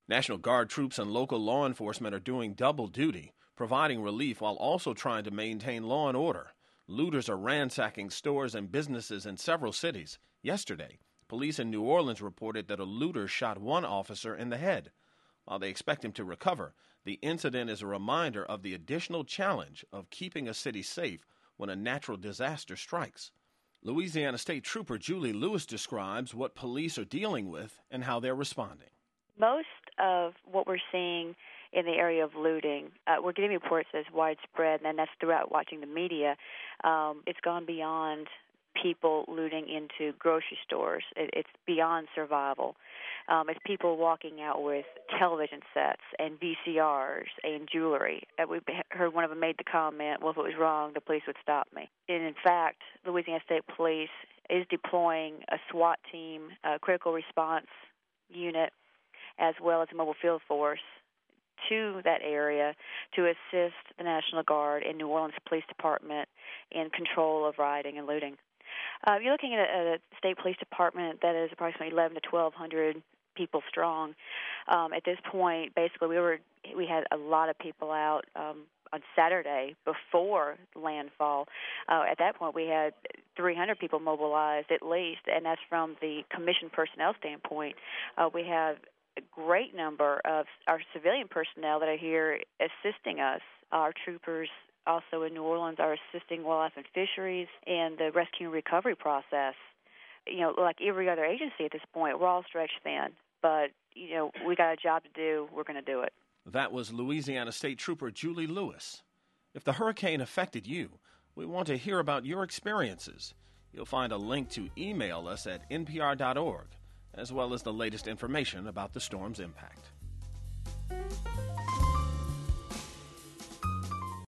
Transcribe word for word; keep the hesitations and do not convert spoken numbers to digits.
National Guard troops and local law enforcement are doing double duty, providing relief while also trying to maintain law and order. Looters are ransacking stores and businesses in several cities. Yesterday, police in New Orleans reported that a looter shot one officer in the head. While they expect him to recover, the incident is a reminder of the additional challenge of keeping a city safe when a natural disaster strikes. Louisiana State Trooper Julie Lewis describes what police are dealing with and how they're responding. Most of what we're seeing in the area of looting, uh, we're getting reports as widespread, and that's throughout watching the media. Um, it's gone beyond people looting into grocery stores. It, it's beyond survival. Um, it's people walking out with television sets and V C Rs and jewelry. Uh, we heard one of them made the comment, well, if it was wrong, the police would stop me. And in fact, Louisiana State Police is deploying a SWAT team, a critical response unit, as well as a mobile field force to that area to assist the National Guard and New Orleans Police Department in control of rioting and looting. Uh, you're looking at a, a state police department that is approximately eleven to twelve hundred people strong. Um, at this point, basically, we were we had a lot of people out um, on Saturday before landfall. Uh, at that point, we had three hundred people mobilized at least, and that's from the commissioned personnel standpoint. Uh, we have a great number of our civilian personnel that are here assisting us. Our troopers also in New Orleans are assisting wildlife and fisheries in the rescue and recovery process. You know, like every other agency at this point, we're all stretched thin. But, you know, we got a job to do. We're going to do it. That was Louisiana State Trooper Julie Lewis. If the hurricane affected you, we want to hear about your experiences. You'll find a link to email us at N P R dot org, as well as the latest information about the storm's impact.